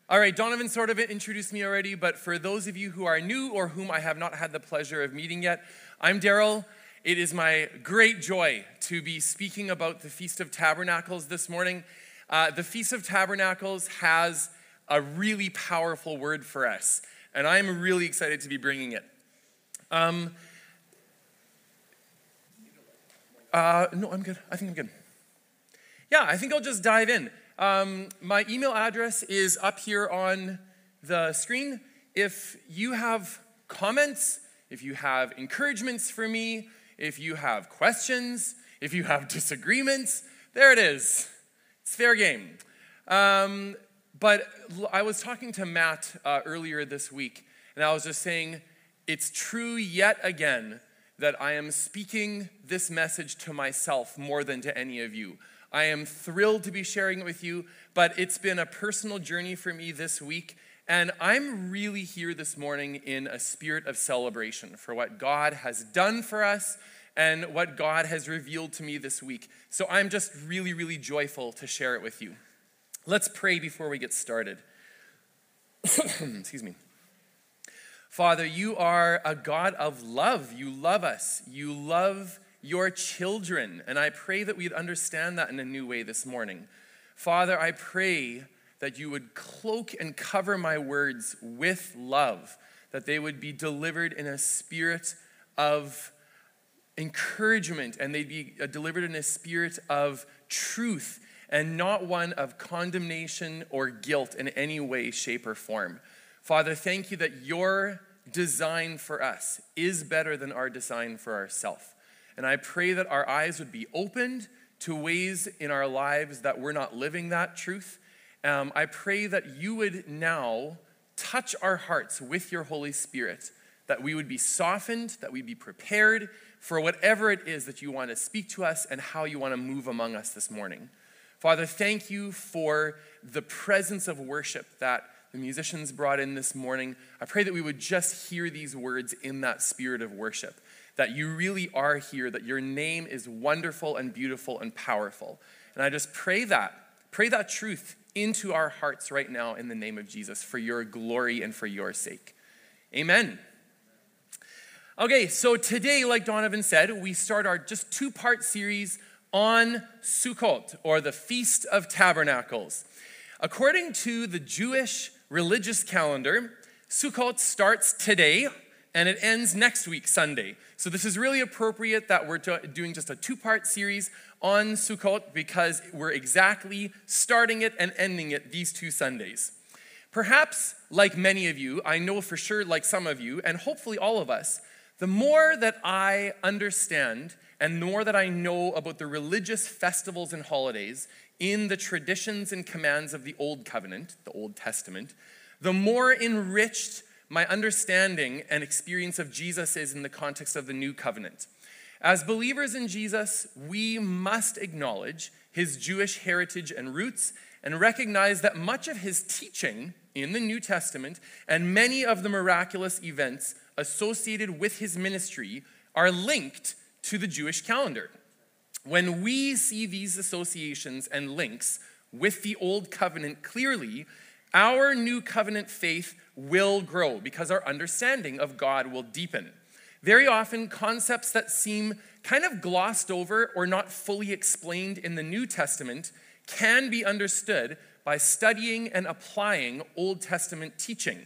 All right, Donovan sort of introduced me already, but for those of you who are new or whom I have not had the pleasure of meeting yet, I'm Daryl. It is my great joy to be speaking about the Feast of Tabernacles this morning. The Feast of Tabernacles has a really powerful word for us, and I'm really excited to be bringing it. No, I'm good. I think I'm good. Yeah, I think I'll just dive in. My email address is up here on the screen. If you have comments, if you have encouragements for me, if you have questions, if you have disagreements, there it is. It's fair game. But I was talking to Matt earlier this week, and I was just saying, it's true yet again that I am speaking this message to myself more than to any of you. I am thrilled to be sharing it with you, but it's been a personal journey for me this week, and I'm really here this morning in a spirit of celebration for what God has done for us and what God has revealed to me this week. So I'm just really, really joyful to share it with you. Let's pray before we get started. Excuse me. Father, you are a God of love. You love us. You love your children, and I pray that we'd understand that in a new way this morning. Father, I pray that you would cloak and cover my words with love, that they would be delivered in a spirit of encouragement, and they'd be delivered in a spirit of truth, and not one of condemnation or guilt in any way, shape, or form. Father, thank you that your design for us is better than our design for ourselves. And I pray that our eyes would be opened to ways in our lives that we're not living that truth. I pray that you would now touch our hearts with your Holy Spirit, that we would be softened, that we'd be prepared for whatever it is that you want to speak to us and how you want to move among us this morning. Father, thank you for the presence of worship that the musicians brought in this morning. I pray that we would just hear these words in that spirit of worship, that you really are here, that your name is wonderful and beautiful and powerful. And I just pray that truth into our hearts right now in the name of Jesus for your glory and for your sake. Amen. Okay, so today, like Donovan said, we start our just two-part series on Sukkot, or the Feast of Tabernacles. According to the Jewish religious calendar, Sukkot starts today and it ends next week, Sunday. So this is really appropriate that we're doing just a two-part series on Sukkot because we're exactly starting it and ending it these two Sundays. Perhaps, like many of you, I know for sure like some of you, and hopefully all of us, the more that I understand and the more that I know about the religious festivals and holidays in the traditions and commands of the Old Covenant, the Old Testament, the more enriched my understanding and experience of Jesus is in the context of the New Covenant. As believers in Jesus, we must acknowledge his Jewish heritage and roots and recognize that much of his teaching in the New Testament and many of the miraculous events associated with his ministry are linked to the Jewish calendar. When we see these associations and links with the Old Covenant clearly, our New Covenant faith will grow because our understanding of God will deepen. Very often, concepts that seem kind of glossed over or not fully explained in the New Testament can be understood by studying and applying Old Testament teaching.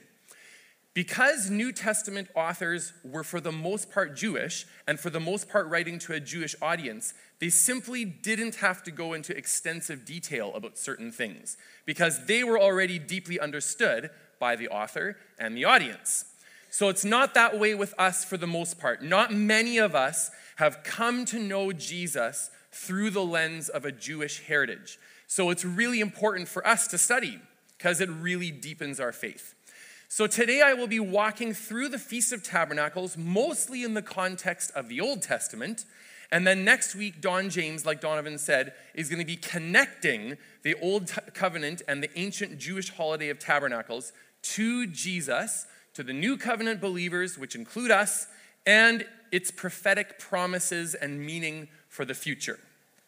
Because New Testament authors were for the most part Jewish and for the most part writing to a Jewish audience, they simply didn't have to go into extensive detail about certain things because they were already deeply understood by the author and the audience. So it's not that way with us for the most part. Not many of us have come to know Jesus through the lens of a Jewish heritage. So it's really important for us to study because it really deepens our faith. So today I will be walking through the Feast of Tabernacles, mostly in the context of the Old Testament. And then next week, Don James, like Donovan said, is going to be connecting the Old Covenant and the ancient Jewish holiday of Tabernacles to Jesus, to the New Covenant believers, which include us, and its prophetic promises and meaning for the future.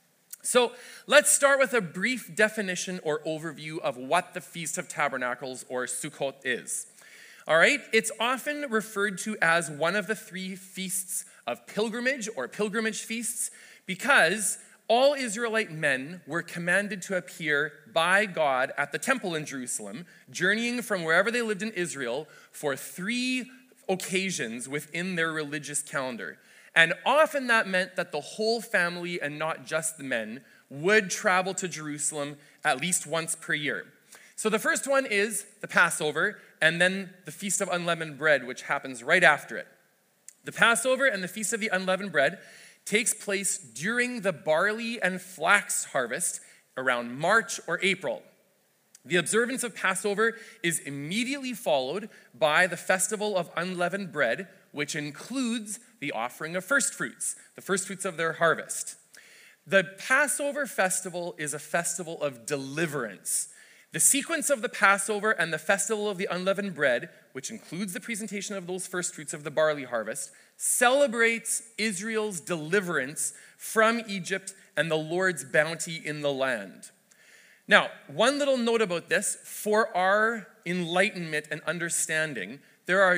So let's start with a brief definition or overview of what the Feast of Tabernacles or Sukkot is. All right, it's often referred to as one of the 3 feasts of pilgrimage or pilgrimage feasts because all Israelite men were commanded to appear by God at the temple in Jerusalem, journeying from wherever they lived in Israel for 3 occasions within their religious calendar. And often that meant that the whole family and not just the men would travel to Jerusalem at least once per year. So the first one is the Passover and then the Feast of Unleavened Bread, which happens right after it. The Passover and the Feast of the Unleavened Bread takes place during the barley and flax harvest around March or April. The observance of Passover is immediately followed by the Festival of Unleavened Bread, which includes the offering of first fruits, the first fruits of their harvest. The Passover festival is a festival of deliverance. The sequence of the Passover and the Festival of the Unleavened Bread, which includes the presentation of those first fruits of the barley harvest, celebrates Israel's deliverance from Egypt and the Lord's bounty in the land. Now, one little note about this, for our enlightenment and understanding, there are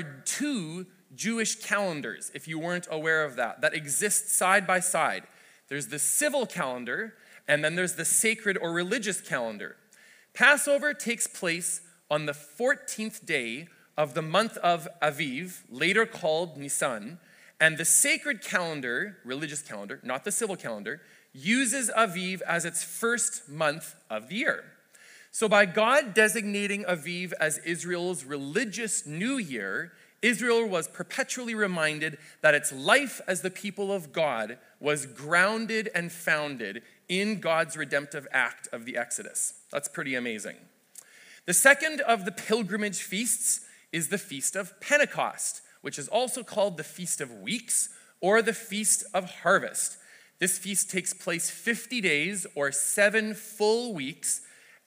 2 Jewish calendars, if you weren't aware of that exist side by side. There's the civil calendar, and then there's the sacred or religious calendar. Passover takes place on the 14th day of the month of Aviv, later called Nisan, and the sacred calendar, religious calendar, not the civil calendar, uses Aviv as its first month of the year. So by God designating Aviv as Israel's religious new year, Israel was perpetually reminded that its life as the people of God was grounded and founded in God's redemptive act of the Exodus. That's pretty amazing. The second of the pilgrimage feasts is the Feast of Pentecost, which is also called the Feast of Weeks or the Feast of Harvest. This feast takes place 50 days or 7 full weeks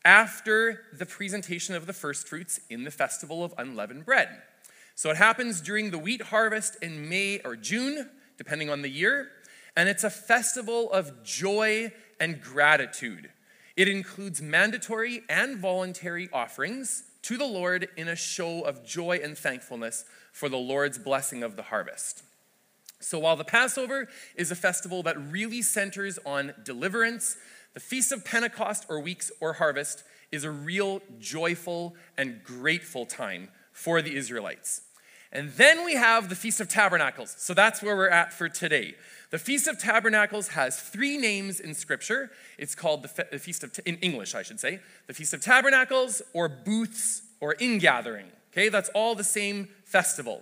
after the presentation of the first fruits in the Festival of Unleavened Bread. So it happens during the wheat harvest in May or June, depending on the year, and it's a festival of joy and gratitude. It includes mandatory and voluntary offerings to the Lord in a show of joy and thankfulness for the Lord's blessing of the harvest. So while the Passover is a festival that really centers on deliverance, the Feast of Pentecost or Weeks or Harvest is a real joyful and grateful time for the Israelites. And then we have the Feast of Tabernacles. So that's where we're at for today. The Feast of Tabernacles has 3 names in Scripture. It's called the Feast of, in English, I should say, the Feast of Tabernacles or Booths or Ingathering. Okay, that's all the same festival.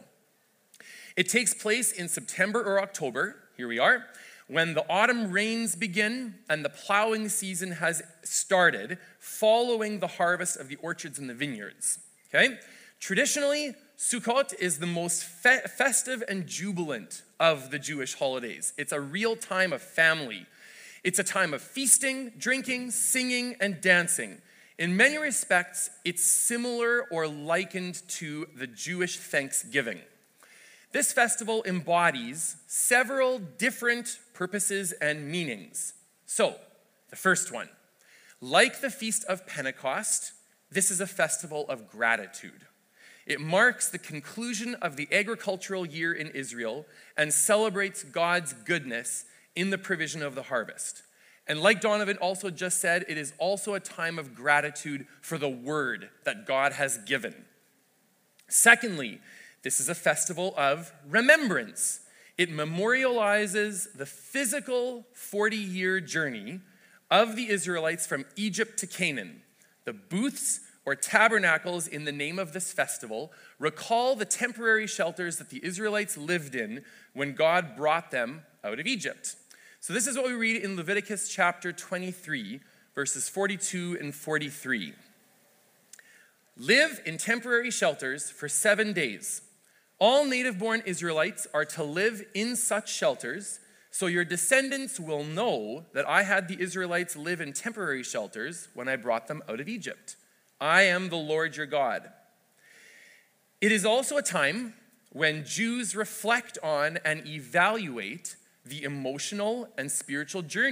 It takes place in September or October, here we are, when the autumn rains begin and the plowing season has started following the harvest of the orchards and the vineyards. Okay? Traditionally, Sukkot is the most festive and jubilant of the Jewish holidays. It's a real time of family. It's a time of feasting, drinking, singing, and dancing. In many respects, it's similar or likened to the Jewish Thanksgiving. This festival embodies several different purposes and meanings. So, the first one, like the Feast of Pentecost, this is a festival of gratitude. It marks the conclusion of the agricultural year in Israel and celebrates God's goodness in the provision of the harvest. And like Donovan also just said, it is also a time of gratitude for the word that God has given. Secondly, this is a festival of remembrance. It memorializes the physical 40-year journey of the Israelites from Egypt to Canaan. The booths or tabernacles in the name of this festival recall the temporary shelters that the Israelites lived in when God brought them out of Egypt. So this is what we read in Leviticus chapter 23, verses 42 and 43. Live in temporary shelters for 7 days. All native-born Israelites are to live in such shelters, so your descendants will know that I had the Israelites live in temporary shelters when I brought them out of Egypt. I am the Lord your God. It is also a time when Jews reflect on and evaluate the emotional and spiritual journey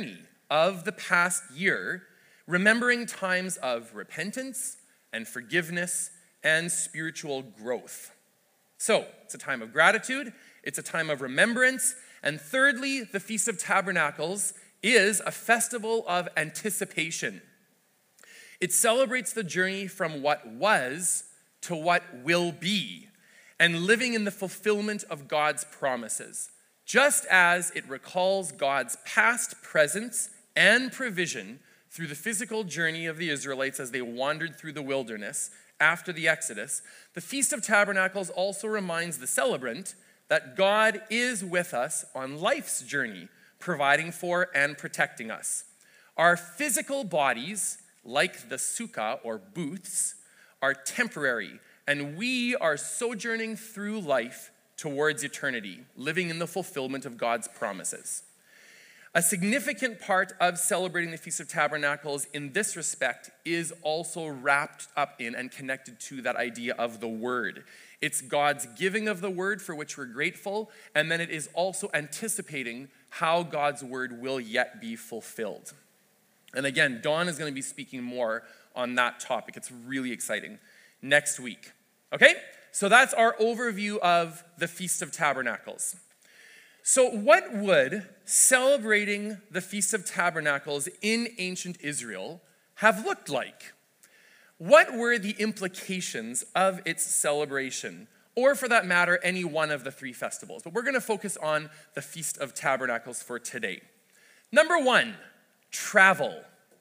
of the past year, remembering times of repentance and forgiveness and spiritual growth. So, it's a time of gratitude, it's a time of remembrance, and thirdly, the Feast of Tabernacles is a festival of anticipation. It celebrates the journey from what was to what will be, and living in the fulfillment of God's promises, just as it recalls God's past presence and provision through the physical journey of the Israelites as they wandered through the wilderness after the Exodus. The Feast of Tabernacles also reminds the celebrant that God is with us on life's journey, providing for and protecting us. Our physical bodies, like the sukkah or booths, are temporary, and we are sojourning through life towards eternity, living in the fulfillment of God's promises. A significant part of celebrating the Feast of Tabernacles in this respect is also wrapped up in and connected to that idea of the Word. It's God's giving of the Word for which we're grateful, and then it is also anticipating how God's Word will yet be fulfilled. And again, Dawn is going to be speaking more on that topic. It's really exciting. Next week. Okay? So that's our overview of the Feast of Tabernacles. So what would celebrating the Feast of Tabernacles in ancient Israel have looked like? What were the implications of its celebration? Or for that matter, any one of the three festivals. But we're going to focus on the Feast of Tabernacles for today. Number one, travel.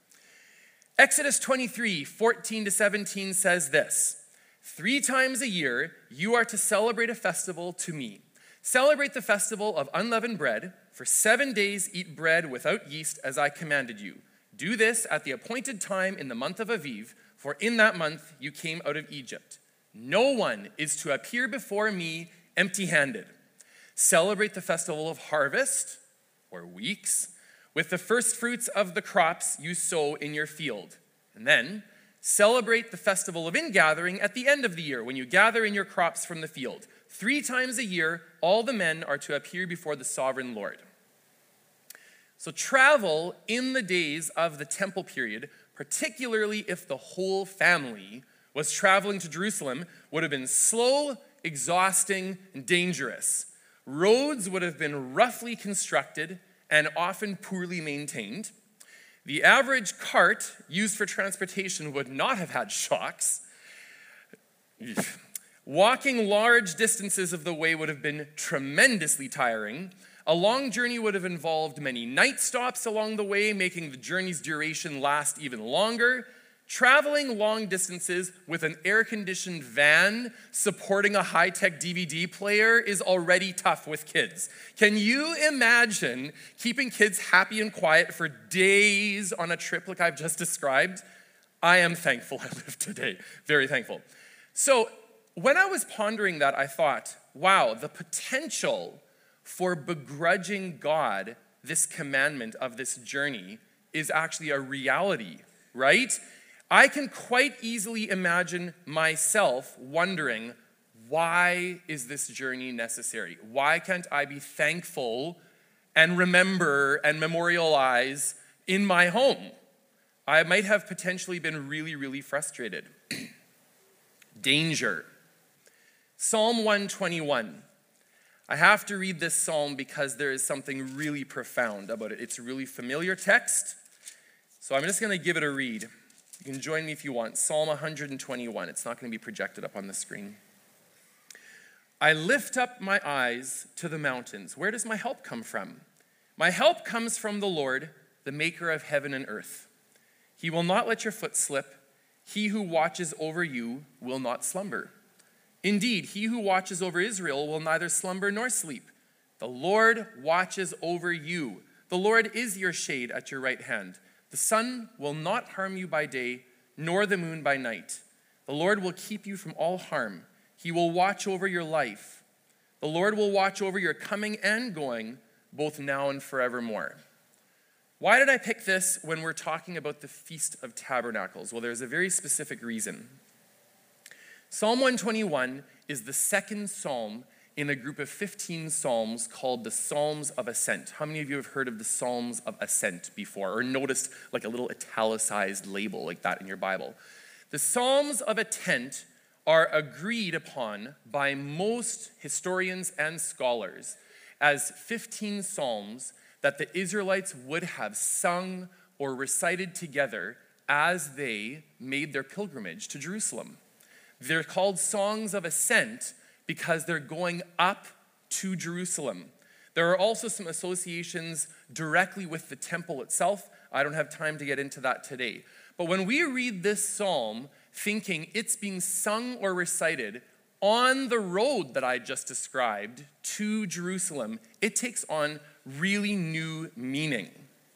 Exodus 23, 14-17 says this: 3 times a year you are to celebrate a festival to me. Celebrate the festival of unleavened bread. For 7 days eat bread without yeast as I commanded you. Do this at the appointed time in the month of Aviv, for in that month you came out of Egypt. No one is to appear before me empty-handed. Celebrate the festival of harvest, or weeks, with the first fruits of the crops you sow in your field. And then celebrate the festival of ingathering at the end of the year, when you gather in your crops from the field. 3 times a year, all the men are to appear before the sovereign Lord. So travel in the days of the temple period, particularly if the whole family was traveling to Jerusalem, would have been slow, exhausting, and dangerous. Roads would have been roughly constructed and often poorly maintained. The average cart used for transportation would not have had shocks. Walking large distances of the way would have been tremendously tiring. A long journey would have involved many night stops along the way, making the journey's duration last even longer. Traveling long distances with an air-conditioned van supporting a high-tech DVD player is already tough with kids. Can you imagine keeping kids happy and quiet for days on a trip like I've just described? I am thankful I lived today. Very thankful. So when I was pondering that, I thought, wow, the potential for begrudging God this commandment of this journey is actually a reality, right? I can quite easily imagine myself wondering, why is this journey necessary? Why can't I be thankful and remember and memorialize in my home? I might have potentially been really, really frustrated. Danger. Psalm 121. I have to read this psalm because there is something really profound about it. It's a really familiar text, so I'm just going to give it a read. You can join me if you want. Psalm 121. It's not going to be projected up on the screen. I lift up my eyes to the mountains. Where does my help come from? My help comes from the Lord, the maker of heaven and earth. He will not let your foot slip. He who watches over you will not slumber. Indeed, he who watches over Israel will neither slumber nor sleep. The Lord watches over you. The Lord is your shade at your right hand. The sun will not harm you by day, nor the moon by night. The Lord will keep you from all harm. He will watch over your life. The Lord will watch over your coming and going, both now and forevermore. Why did I pick this when we're talking about the Feast of Tabernacles? Well, there's a very specific reason. Psalm 121 is the second psalm in a group of 15 psalms called the Psalms of Ascent. How many of you have heard of the Psalms of Ascent before, or noticed like a little italicized label like that in your Bible? The Psalms of Ascent are agreed upon by most historians and scholars as 15 psalms that the Israelites would have sung or recited together as they made their pilgrimage to Jerusalem. They're called Songs of Ascent because they're going up to Jerusalem. There are also some associations directly with the temple itself. I don't have time to get into that today. But when we read this psalm, thinking it's being sung or recited on the road that I just described to Jerusalem, it takes on really new meaning.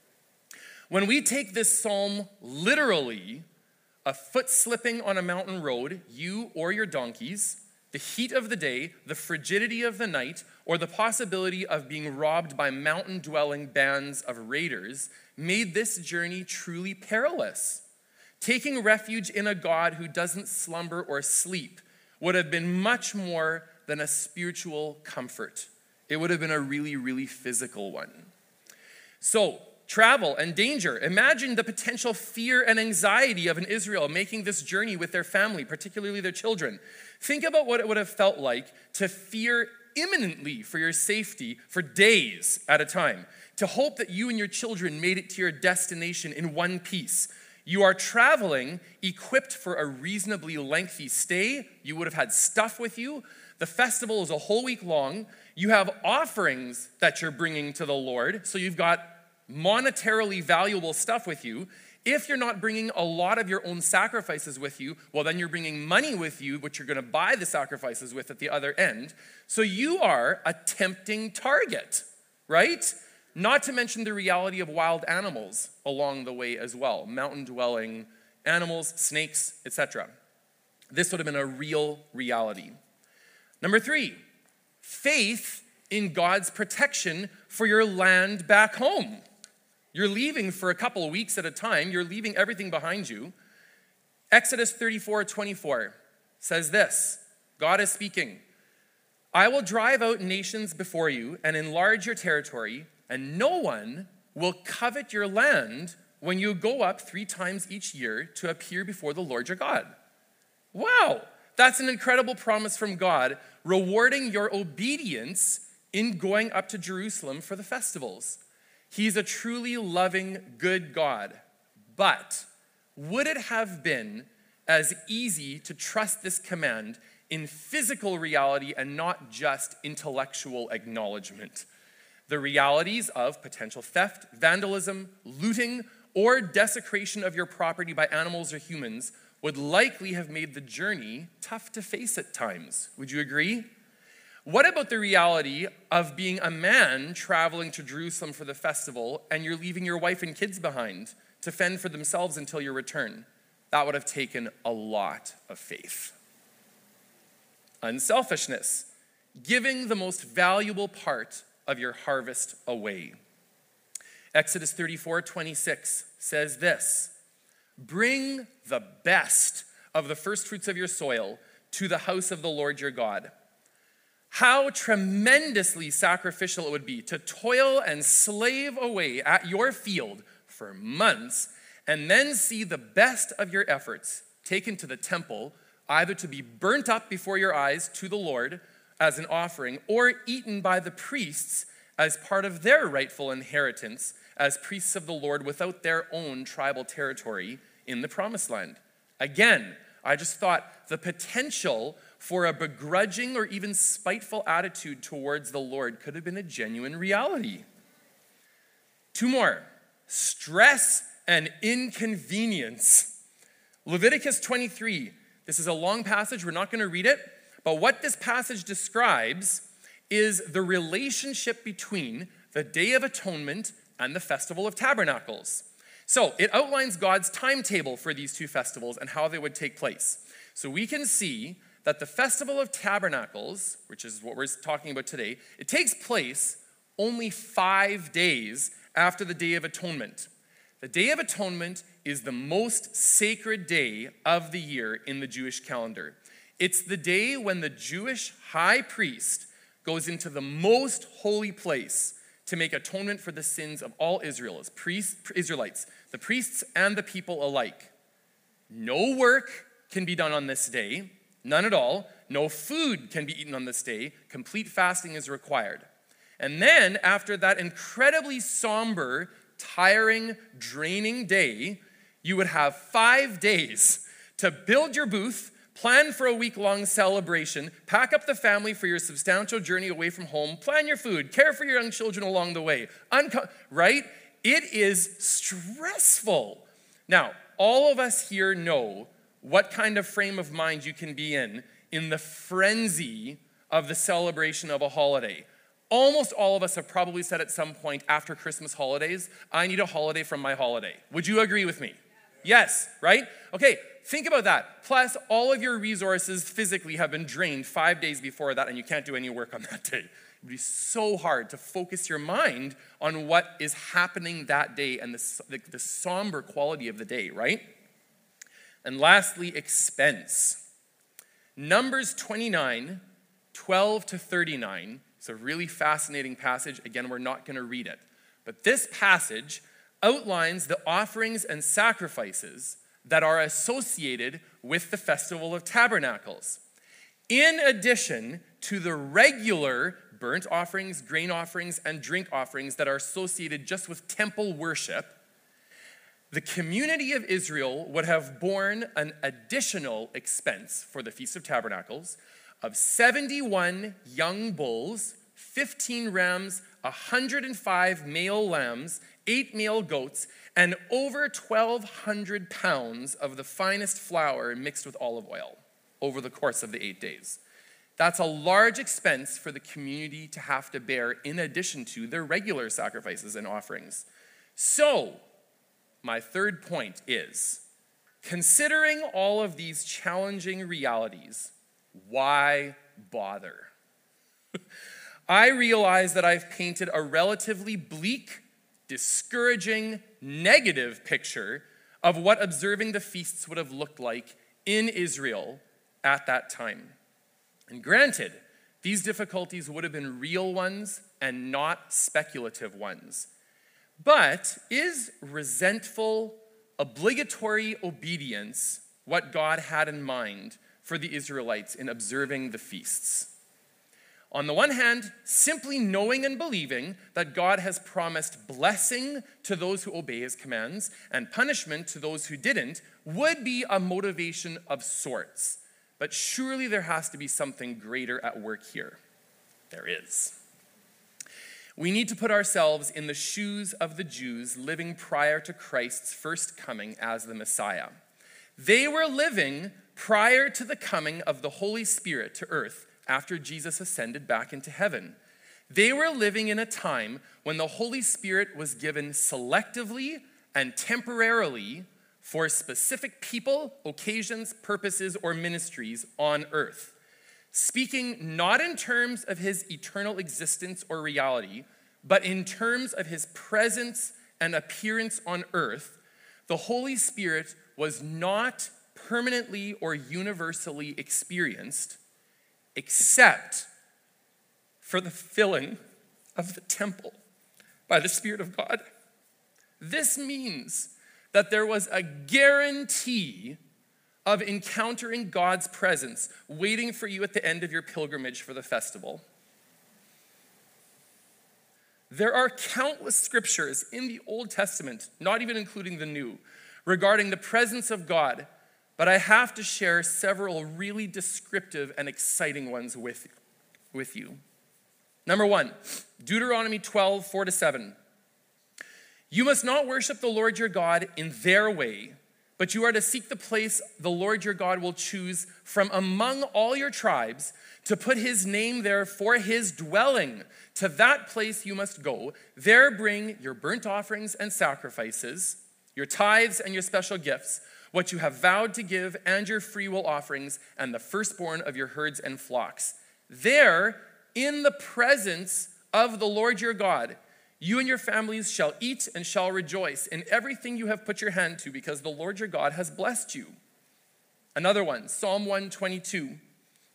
When we take this psalm literally, a foot slipping on a mountain road, you or your donkeys, the heat of the day, the frigidity of the night, or the possibility of being robbed by mountain-dwelling bands of raiders made this journey truly perilous. Taking refuge in a God who doesn't slumber or sleep would have been much more than a spiritual comfort. It would have been a really, really physical one. So, travel and danger. Imagine the potential fear and anxiety of an Israel making this journey with their family, particularly their children. Think about what it would have felt like to fear imminently for your safety for days at a time, to hope that you and your children made it to your destination in one piece. You are traveling equipped for a reasonably lengthy stay. You would have had stuff with you. The festival is a whole week long. You have offerings that you're bringing to the Lord, so you've got monetarily valuable stuff with you. If you're not bringing a lot of your own sacrifices with you, well, then you're bringing money with you, which you're going to buy the sacrifices with at the other end. So you are a tempting target, right? Not to mention the reality of wild animals along the way as well, mountain-dwelling animals, snakes, etc. This would have been a real reality. Number 3, faith in God's protection for your land back home. You're leaving for a couple of weeks at a time. You're leaving everything behind you. Exodus 34:24 says this. God is speaking. I will drive out nations before you and enlarge your territory, and no one will covet your land when you go up 3 times each year to appear before the Lord your God. Wow, that's an incredible promise from God, rewarding your obedience in going up to Jerusalem for the festivals. He's a truly loving, good God. But would it have been as easy to trust this command in physical reality and not just intellectual acknowledgement? The realities of potential theft, vandalism, looting, or desecration of your property by animals or humans would likely have made the journey tough to face at times. Would you agree? What about the reality of being a man traveling to Jerusalem for the festival and you're leaving your wife and kids behind to fend for themselves until your return? That would have taken a lot of faith. Unselfishness, giving the most valuable part of your harvest away. Exodus 34:26 says this, bring the best of the first fruits of your soil to the house of the Lord your God. How tremendously sacrificial it would be to toil and slave away at your field for months and then see the best of your efforts taken to the temple, either to be burnt up before your eyes to the Lord as an offering or eaten by the priests as part of their rightful inheritance as priests of the Lord without their own tribal territory in the promised land. Again, I just thought the potential for a begrudging or even spiteful attitude towards the Lord could have been a genuine reality. 2 more. Stress and inconvenience. Leviticus 23. This is a long passage. We're not going to read it. But what this passage describes is the relationship between the Day of Atonement and the Festival of Tabernacles. So it outlines God's timetable for these 2 festivals and how they would take place. So we can see that the Festival of Tabernacles, which is what we're talking about today, it takes place only 5 days after the Day of Atonement. The Day of Atonement is the most sacred day of the year in the Jewish calendar. It's the day when the Jewish high priest goes into the most holy place to make atonement for the sins of all Israelites, the priests and the people alike. No work can be done on this day, none at all. No food can be eaten on this day. Complete fasting is required. And then, after that incredibly somber, tiring, draining day, you would have 5 days to build your booth, plan for a week-long celebration, pack up the family for your substantial journey away from home, plan your food, care for your young children along the way. Right? It is stressful. Now, all of us here know what kind of frame of mind you can be in the frenzy of the celebration of a holiday. Almost all of us have probably said at some point after Christmas holidays, I need a holiday from my holiday. Would you agree with me? Yes, right? Okay, think about that. Plus, all of your resources physically have been drained 5 days before that, and you can't do any work on that day. It would be so hard to focus your mind on what is happening that day and the somber quality of the day, right? And lastly, expense. Numbers 29, 12 to 39. It's a really fascinating passage. Again, we're not going to read it. But this passage outlines the offerings and sacrifices that are associated with the Festival of Tabernacles. In addition to the regular burnt offerings, grain offerings, and drink offerings that are associated just with temple worship, the community of Israel would have borne an additional expense for the Feast of Tabernacles of 71 young bulls, 15 rams, 105 male lambs, 8 male goats, and over 1,200 pounds of the finest flour mixed with olive oil over the course of the 8 days. That's a large expense for the community to have to bear in addition to their regular sacrifices and offerings. So, my third point is, considering all of these challenging realities, why bother? I realize that I've painted a relatively bleak, discouraging, negative picture of what observing the feasts would have looked like in Israel at that time. And granted, these difficulties would have been real ones and not speculative ones. But is resentful, obligatory obedience what God had in mind for the Israelites in observing the feasts? On the one hand, simply knowing and believing that God has promised blessing to those who obey his commands and punishment to those who didn't would be a motivation of sorts. But surely there has to be something greater at work here. There is. We need to put ourselves in the shoes of the Jews living prior to Christ's first coming as the Messiah. They were living prior to the coming of the Holy Spirit to earth after Jesus ascended back into heaven. They were living in a time when the Holy Spirit was given selectively and temporarily for specific people, occasions, purposes, or ministries on earth. Speaking not in terms of his eternal existence or reality, but in terms of his presence and appearance on earth, the Holy Spirit was not permanently or universally experienced except for the filling of the temple by the Spirit of God. This means that there was a guarantee of encountering God's presence waiting for you at the end of your pilgrimage for the festival. There are countless scriptures in the Old Testament, not even including the New, regarding the presence of God, but I have to share several really descriptive and exciting ones with you. Number one, Deuteronomy 12, 4-7. You must not worship the Lord your God in their way, but you are to seek the place the Lord your God will choose from among all your tribes to put his name there for his dwelling. To that place you must go. There bring your burnt offerings and sacrifices, your tithes and your special gifts, what you have vowed to give, and your freewill offerings, and the firstborn of your herds and flocks. There, in the presence of the Lord your God, you and your families shall eat and shall rejoice in everything you have put your hand to, because the Lord your God has blessed you. Another one, Psalm 122.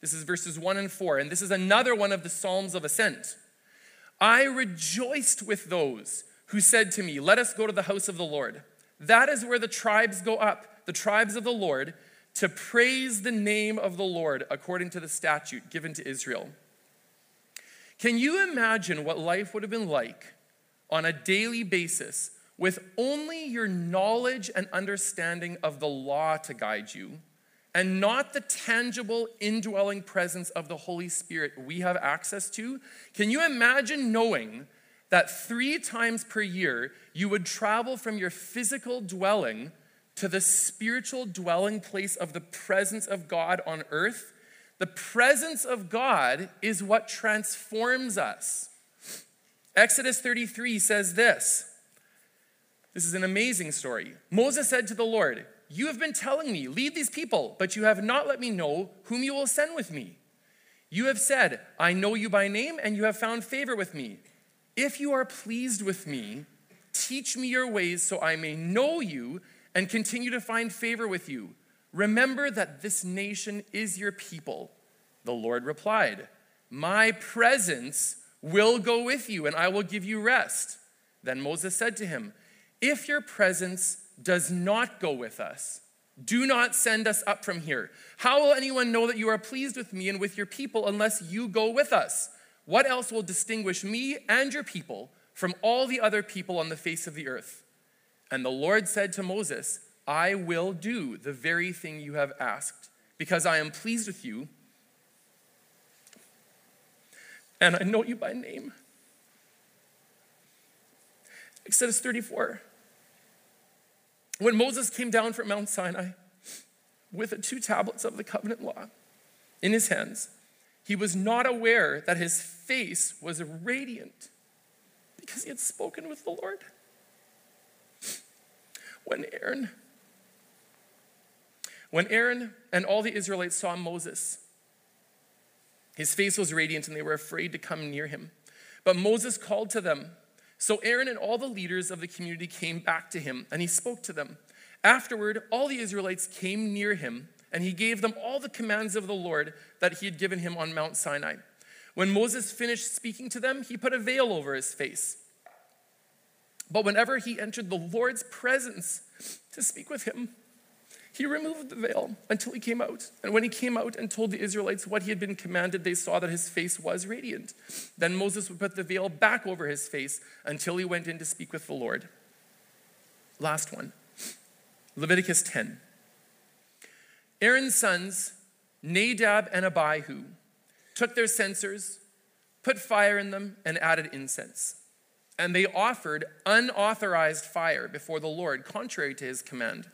This is verses 1 and 4, and this is another one of the Psalms of Ascent. I rejoiced with those who said to me, let us go to the house of the Lord. That is where the tribes go up, the tribes of the Lord, to praise the name of the Lord according to the statute given to Israel. Can you imagine what life would have been like on a daily basis with only your knowledge and understanding of the law to guide you, and not the tangible indwelling presence of the Holy Spirit we have access to? Can you imagine knowing that 3 times per year you would travel from your physical dwelling to the spiritual dwelling place of the presence of God on earth? The presence of God is what transforms us. Exodus 33 says this. This is an amazing story. Moses said to the Lord, you have been telling me, lead these people, but you have not let me know whom you will send with me. You have said, I know you by name, and you have found favor with me. If you are pleased with me, teach me your ways so I may know you and continue to find favor with you. Remember that this nation is your people. The Lord replied, my presence will go with you, and I will give you rest. Then Moses said to him, if your presence does not go with us, do not send us up from here. How will anyone know that you are pleased with me and with your people unless you go with us? What else will distinguish me and your people from all the other people on the face of the earth? And the Lord said to Moses, I will do the very thing you have asked, because I am pleased with you, and I know you by name. Exodus 34. When Moses came down from Mount Sinai with the 2 tablets of the covenant law in his hands, he was not aware that his face was radiant because he had spoken with the Lord. When Aaron and all the Israelites saw Moses, his face was radiant and they were afraid to come near him. But Moses called to them. So Aaron and all the leaders of the community came back to him, and he spoke to them. Afterward, all the Israelites came near him, and he gave them all the commands of the Lord that he had given him on Mount Sinai. When Moses finished speaking to them, he put a veil over his face. But whenever he entered the Lord's presence to speak with him, he removed the veil until he came out. And when he came out and told the Israelites what he had been commanded, they saw that his face was radiant. Then Moses would put the veil back over his face until he went in to speak with the Lord. Last one, Leviticus 10. Aaron's sons, Nadab and Abihu, took their censers, put fire in them, and added incense. And they offered unauthorized fire before the Lord, contrary to his command.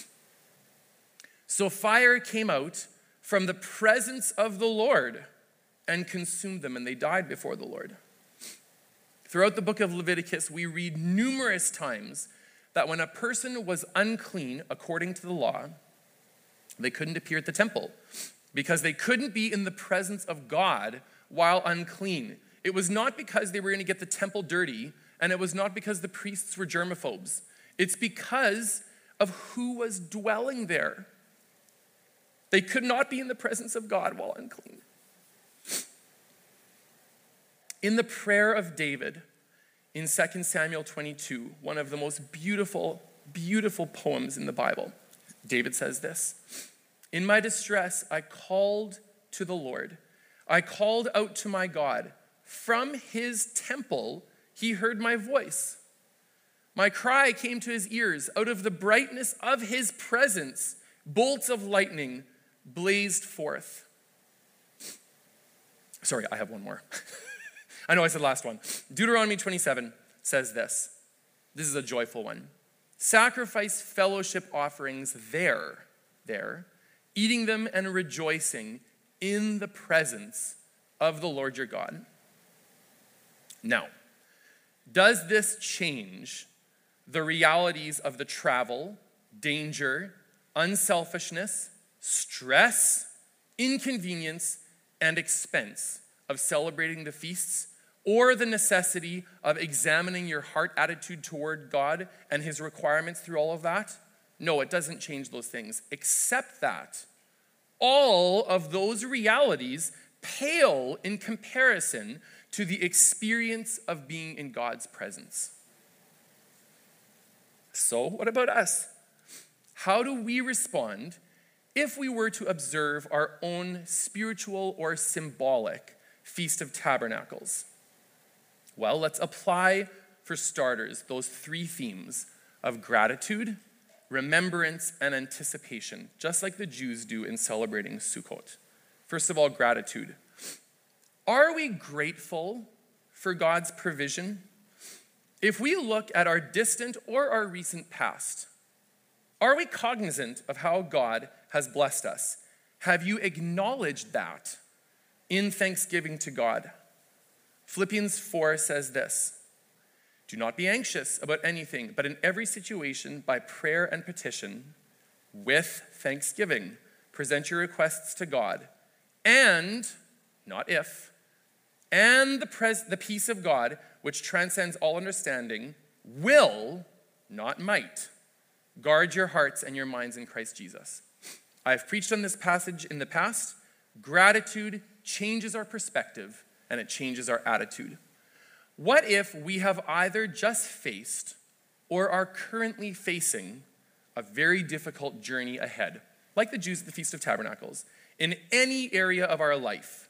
So fire came out from the presence of the Lord and consumed them, and they died before the Lord. Throughout the book of Leviticus, we read numerous times that when a person was unclean according to the law, they couldn't appear at the temple because they couldn't be in the presence of God while unclean. It was not because they were going to get the temple dirty, and it was not because the priests were germaphobes. It's because of who was dwelling there. They could not be in the presence of God while unclean. In the prayer of David in 2 Samuel 22, one of the most beautiful, beautiful poems in the Bible, David says this, in my distress, I called to the Lord. I called out to my God. From his temple, he heard my voice. My cry came to his ears. Out of the brightness of his presence, bolts of lightning blazed forth. Sorry, I have one more. I know I said last one. Deuteronomy 27 says this. This is a joyful one. Sacrifice fellowship offerings there, eating them and rejoicing in the presence of the Lord your God. Now, does this change the realities of the travel, danger, unselfishness, stress, inconvenience, and expense of celebrating the feasts, or the necessity of examining your heart attitude toward God and his requirements through all of that? No, it doesn't change those things, except that all of those realities pale in comparison to the experience of being in God's presence. So, what about us? How do we respond if we were to observe our own spiritual or symbolic Feast of Tabernacles? Well, let's apply, for starters, those three themes of gratitude, remembrance, and anticipation, just like the Jews do in celebrating Sukkot. First of all, gratitude. Are we grateful for God's provision? If we look at our distant or our recent past, are we cognizant of how God has blessed us? Have you acknowledged that in thanksgiving to God? Philippians 4 says this: do not be anxious about anything, but in every situation, by prayer and petition, with thanksgiving, present your requests to God, and, not if, and the peace of God, which transcends all understanding, will, not might, guard your hearts and your minds in Christ Jesus. I've preached on this passage in the past. Gratitude changes our perspective, and it changes our attitude. What if we have either just faced or are currently facing a very difficult journey ahead, like the Jews at the Feast of Tabernacles, in any area of our life?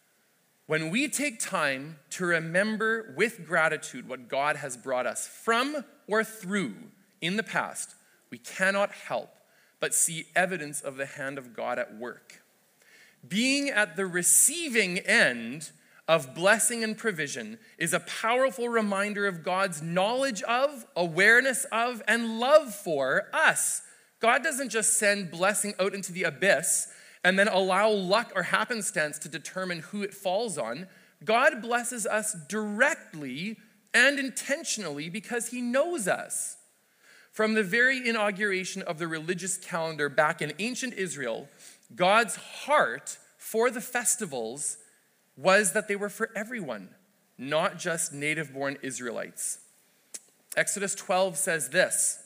When we take time to remember with gratitude what God has brought us from or through in the past, we cannot help but see evidence of the hand of God at work. Being at the receiving end of blessing and provision is a powerful reminder of God's knowledge of, awareness of, and love for us. God doesn't just send blessing out into the abyss and then allow luck or happenstance to determine who it falls on. God blesses us directly and intentionally because he knows us. From the very inauguration of the religious calendar back in ancient Israel, God's heart for the festivals was that they were for everyone, not just native-born Israelites. Exodus 12 says this: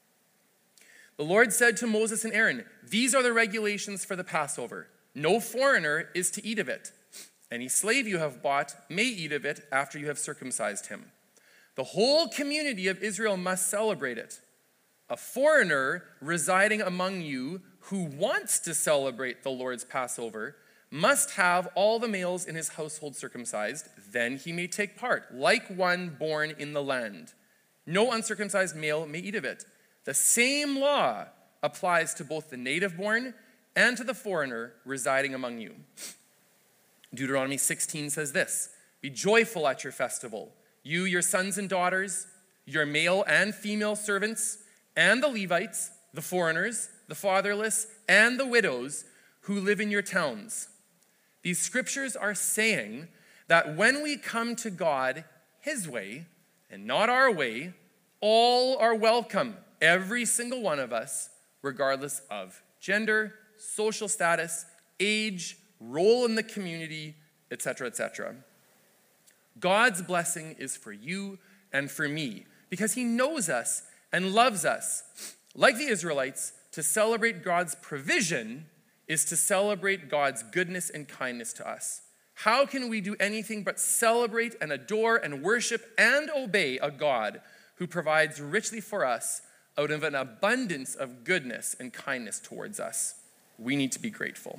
the Lord said to Moses and Aaron, these are the regulations for the Passover. No foreigner is to eat of it. Any slave you have bought may eat of it after you have circumcised him. The whole community of Israel must celebrate it. A foreigner residing among you who wants to celebrate the Lord's Passover must have all the males in his household circumcised, then he may take part, like one born in the land. No uncircumcised male may eat of it. The same law applies to both the native-born and to the foreigner residing among you. Deuteronomy 16 says this: be joyful at your festival, you, your sons and daughters, your male and female servants, and the Levites, the foreigners, the fatherless, and the widows who live in your towns. These scriptures are saying that when we come to God his way and not our way, all are welcome, every single one of us, regardless of gender, social status, age, role in the community, etc., etc. God's blessing is for you and for me because he knows us and loves us. Like the Israelites, to celebrate God's provision is to celebrate God's goodness and kindness to us. How can we do anything but celebrate and adore and worship and obey a God who provides richly for us out of an abundance of goodness and kindness towards us? We need to be grateful.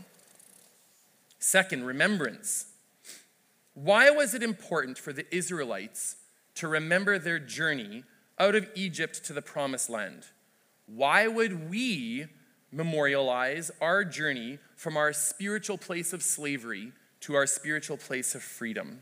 Second, remembrance. Why was it important for the Israelites to remember their journey out of Egypt to the Promised Land? Why would we memorialize our journey from our spiritual place of slavery to our spiritual place of freedom?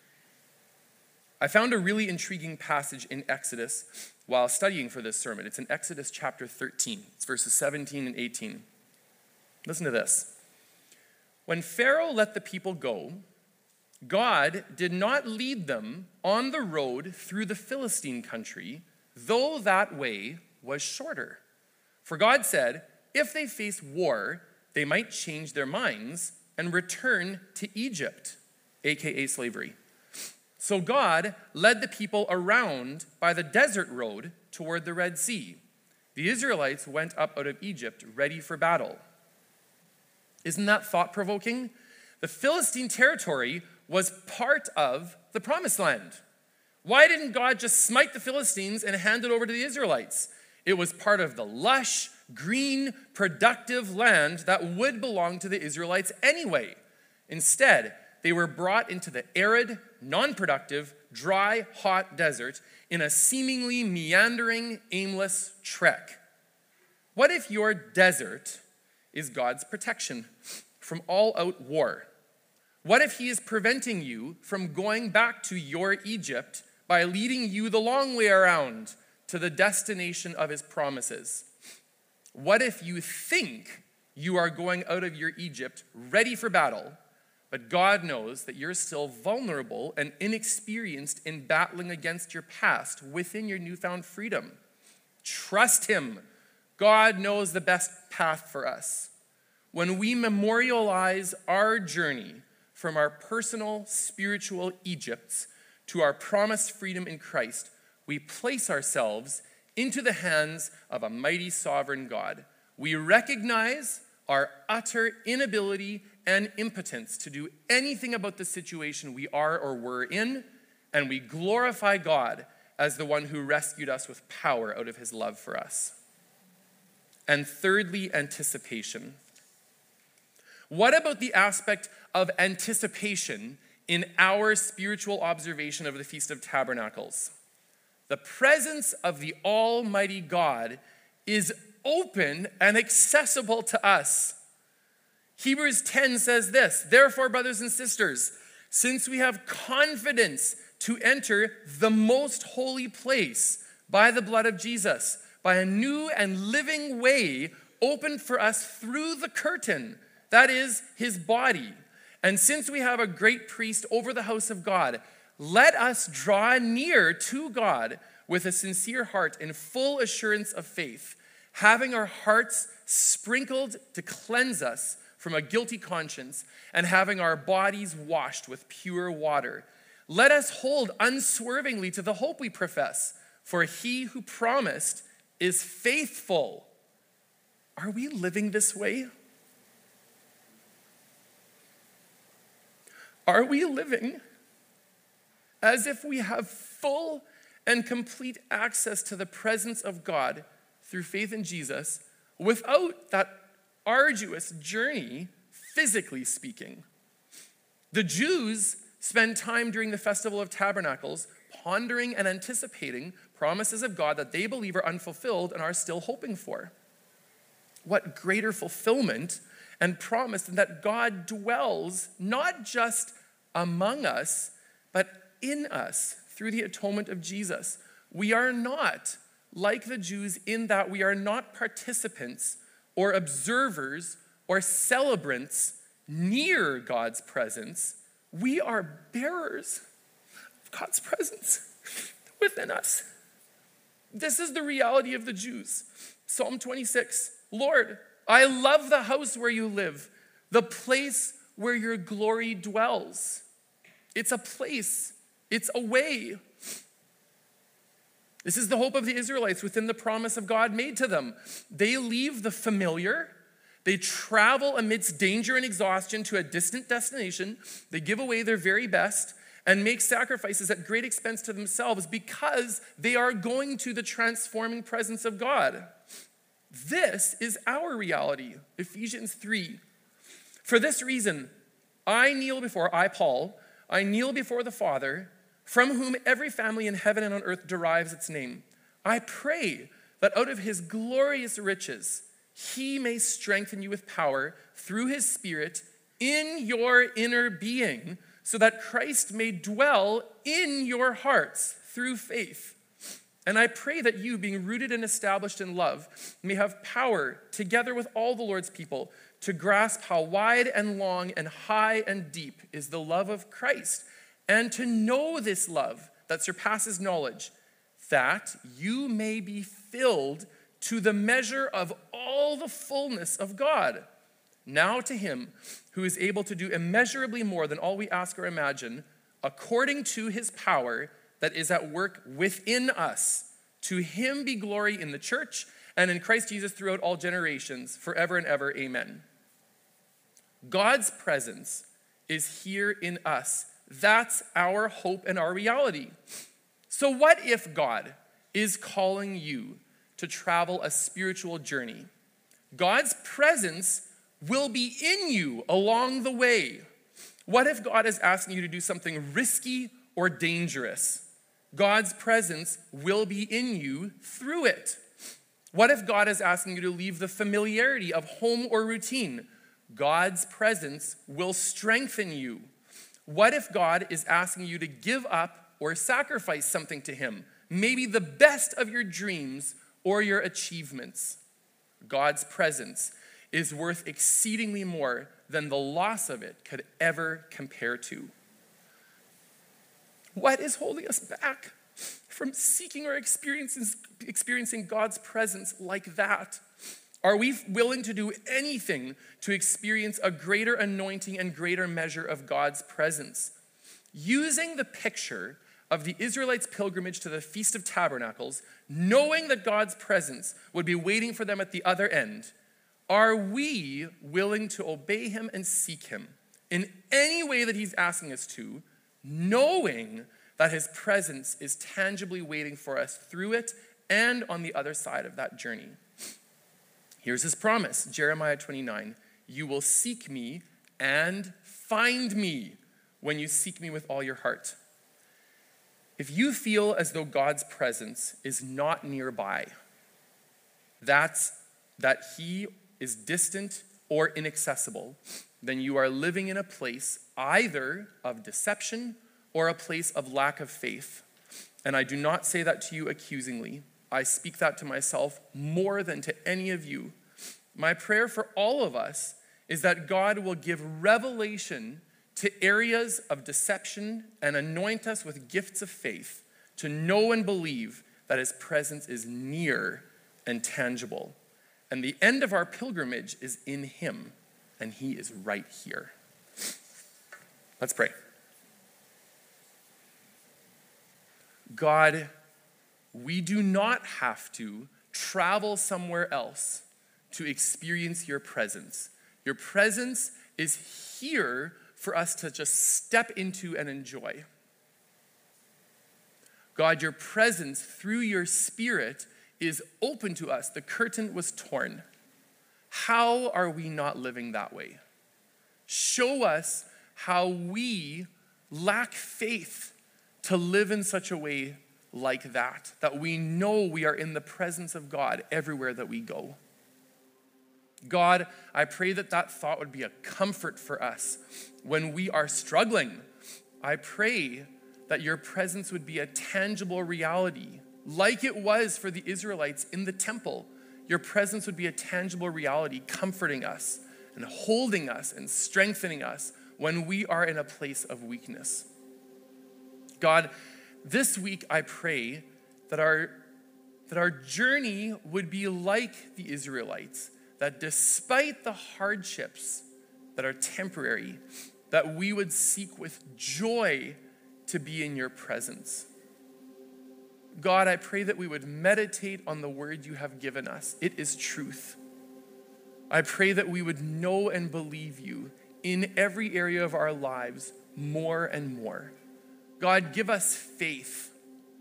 I found a really intriguing passage in Exodus while studying for this sermon. It's in Exodus chapter 13. It's verses 17 and 18. Listen to this. When Pharaoh let the people go, God did not lead them on the road through the Philistine country, though that way was shorter. For God said, if they face war, they might change their minds and return to Egypt, aka slavery. So God led the people around by the desert road toward the Red Sea. The Israelites went up out of Egypt ready for battle. Isn't that thought-provoking? The Philistine territory was part of the Promised Land. Why didn't God just smite the Philistines and hand it over to the Israelites? It was part of the lush, green, productive land that would belong to the Israelites anyway. Instead, they were brought into the arid, non-productive, dry, hot desert in a seemingly meandering, aimless trek. What if your desert is God's protection from all-out war? What if he is preventing you from going back to your Egypt by leading you the long way around to the destination of his promises? What if you think you are going out of your Egypt ready for battle, but God knows that you're still vulnerable and inexperienced in battling against your past within your newfound freedom? Trust him. God knows the best path for us. When we memorialize our journey from our personal spiritual Egypts to our promised freedom in Christ, we place ourselves into the hands of a mighty sovereign God. We recognize our utter inability and impotence to do anything about the situation we are or were in, and we glorify God as the one who rescued us with power out of his love for us. And thirdly, anticipation. What about the aspect of anticipation in our spiritual observation of the Feast of Tabernacles? The presence of the Almighty God is open and accessible to us. Hebrews 10 says this, "Therefore, brothers and sisters, since we have confidence to enter the most holy place by the blood of Jesus, by a new and living way opened for us through the curtain, that is, his body. And since we have a great priest over the house of God, let us draw near to God with a sincere heart in full assurance of faith, having our hearts sprinkled to cleanse us from a guilty conscience, and having our bodies washed with pure water. Let us hold unswervingly to the hope we profess, for he who promised is faithful." Are we living this way? Are we living as if we have full and complete access to the presence of God through faith in Jesus without that arduous journey, physically speaking? The Jews spend time during the Festival of Tabernacles pondering and anticipating promises of God that they believe are unfulfilled and are still hoping for. What greater fulfillment and promise than that God dwells not just among us, but in us through the atonement of Jesus. We are not like the Jews in that we are not participants or observers or celebrants near God's presence. We are bearers of God's presence within us. This is the reality of the Jews. Psalm 26, "Lord, I love the house where you live, the place where your glory dwells." It's a place. It's a way. This is the hope of the Israelites within the promise of God made to them. They leave the familiar. They travel amidst danger and exhaustion to a distant destination. They give away their very best and make sacrifices at great expense to themselves because they are going to the transforming presence of God. This is our reality. Ephesians 3. "For this reason, I, Paul, kneel before the Father, from whom every family in heaven and on earth derives its name. I pray that out of his glorious riches, he may strengthen you with power through his Spirit in your inner being, so that Christ may dwell in your hearts through faith. And I pray that you, being rooted and established in love, may have power, together with all the Lord's people, to grasp how wide and long and high and deep is the love of Christ, and to know this love that surpasses knowledge, that you may be filled to the measure of all the fullness of God. Now to him who is able to do immeasurably more than all we ask or imagine, according to his power that is at work within us. To him be glory in the church and in Christ Jesus throughout all generations, forever and ever. Amen." God's presence is here in us. That's our hope and our reality. So what if God is calling you to travel a spiritual journey? God's presence will be in you along the way. What if God is asking you to do something risky or dangerous? God's presence will be in you through it. What if God is asking you to leave the familiarity of home or routine? God's presence will strengthen you. What if God is asking you to give up or sacrifice something to him? Maybe the best of your dreams or your achievements. God's presence is worth exceedingly more than the loss of it could ever compare to. What is holding us back from seeking or experiencing God's presence like that? Are we willing to do anything to experience a greater anointing and greater measure of God's presence? Using the picture of the Israelites' pilgrimage to the Feast of Tabernacles, knowing that God's presence would be waiting for them at the other end, are we willing to obey him and seek him in any way that he's asking us to, knowing that his presence is tangibly waiting for us through it and on the other side of that journey? Here's his promise, Jeremiah 29. You will seek me and find me when you seek me with all your heart. If you feel as though God's presence is not nearby, that he is distant or inaccessible, then you are living in a place either of deception or a place of lack of faith. And I do not say that to you accusingly. I speak that to myself more than to any of you. My prayer for all of us is that God will give revelation to areas of deception and anoint us with gifts of faith to know and believe that his presence is near and tangible. And the end of our pilgrimage is in him, and he is right here. Let's pray. God, we do not have to travel somewhere else to experience your presence. Your presence is here for us to just step into and enjoy. God, your presence through your Spirit is open to us. The curtain was torn. How are we not living that way? Show us how we lack faith to live in such a way like that we know we are in the presence of God everywhere that we go. God, I pray that that thought would be a comfort for us when we are struggling. I pray that your presence would be a tangible reality, like it was for the Israelites in the temple. Your presence would be a tangible reality, comforting us and holding us and strengthening us when we are in a place of weakness. God, this week I pray that our journey would be like the Israelites, that despite the hardships that are temporary, that we would seek with joy to be in your presence. God, I pray that we would meditate on the word you have given us. It is truth. I pray that we would know and believe you in every area of our lives more and more. God, give us faith.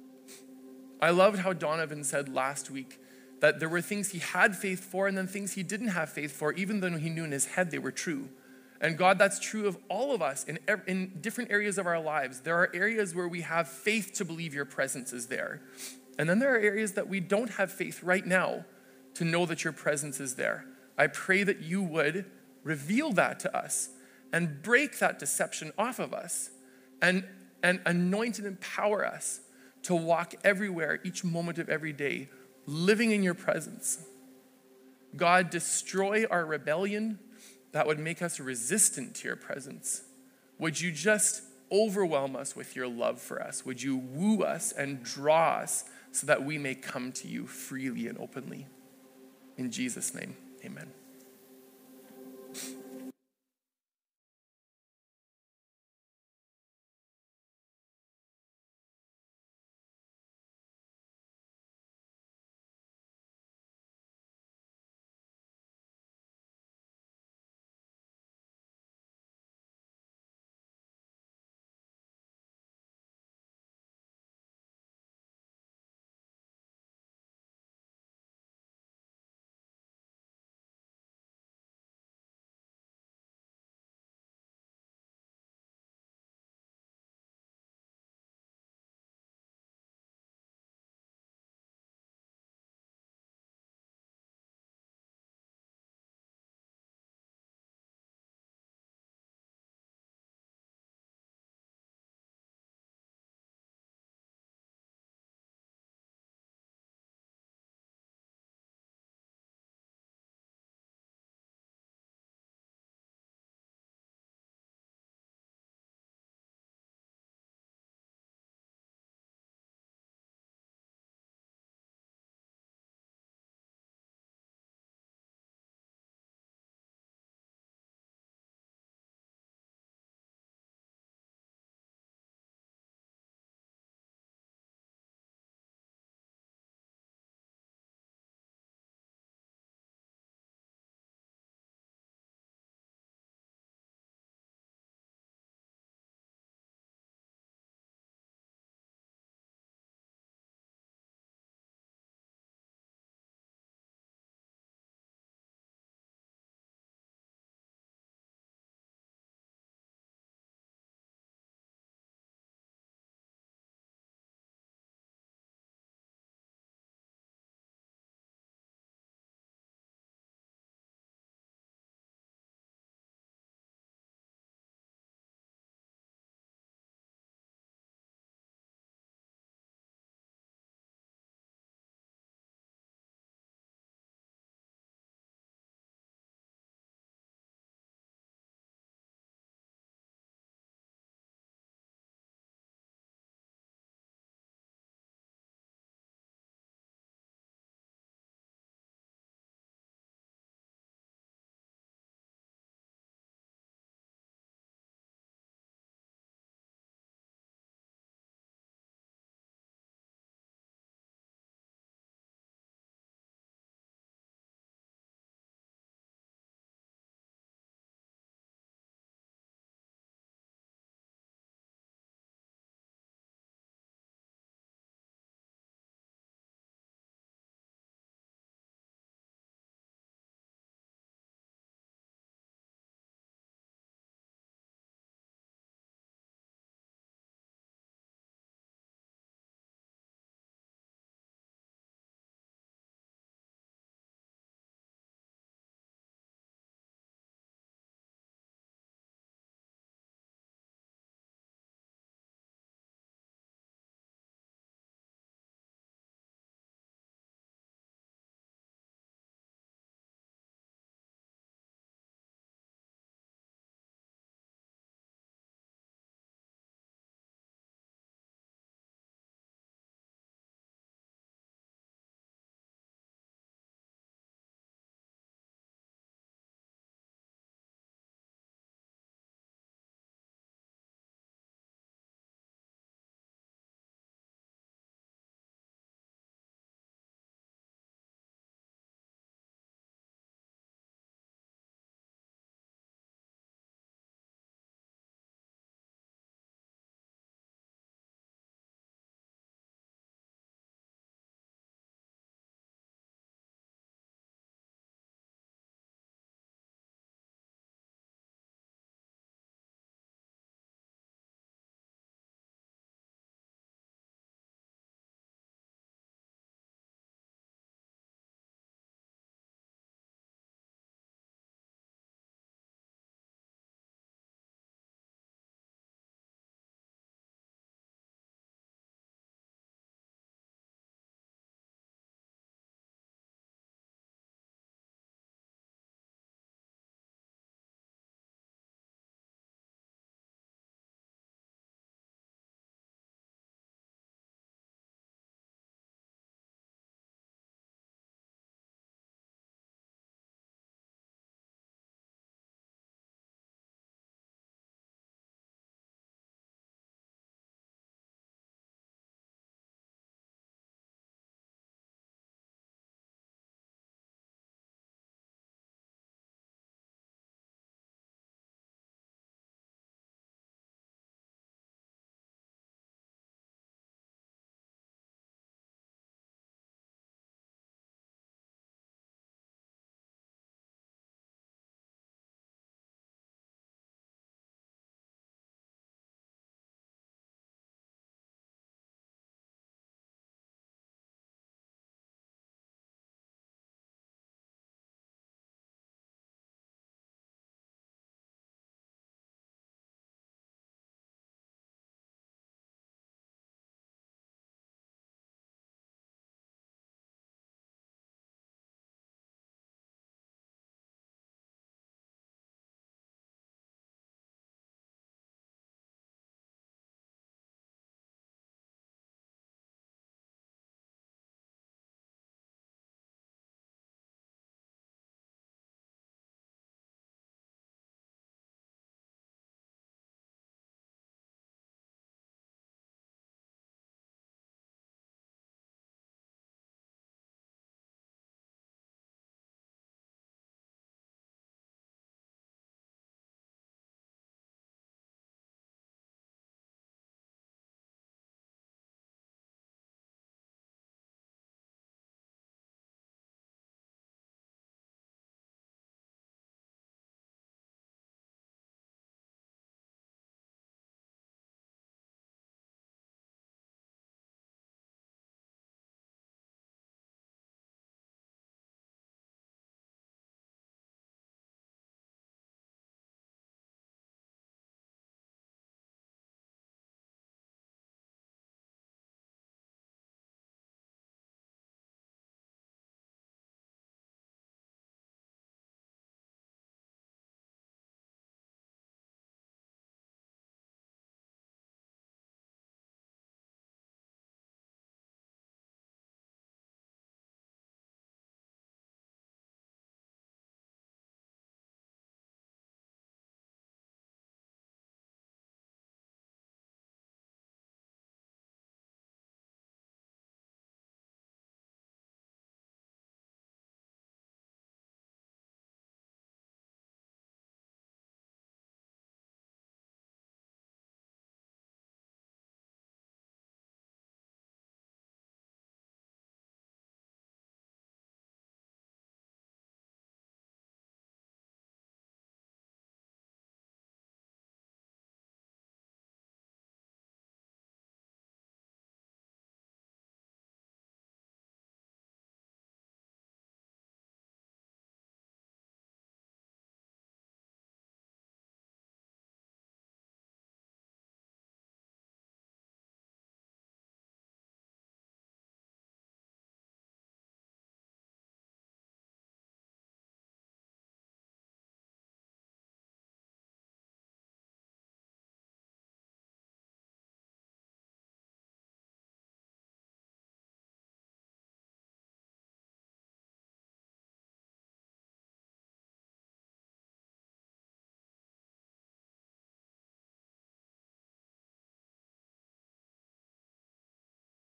I loved how Donovan said last week that there were things he had faith for and then things he didn't have faith for, even though he knew in his head they were true. And God, that's true of all of us in different areas of our lives. There are areas where we have faith to believe your presence is there. And then there are areas that we don't have faith right now to know that your presence is there. I pray that you would reveal that to us and break that deception off of us and anoint and empower us to walk everywhere, each moment of every day, living in your presence. God, destroy our rebellion that would make us resistant to your presence. Would you just overwhelm us with your love for us? Would you woo us and draw us so that we may come to you freely and openly? In Jesus' name, amen.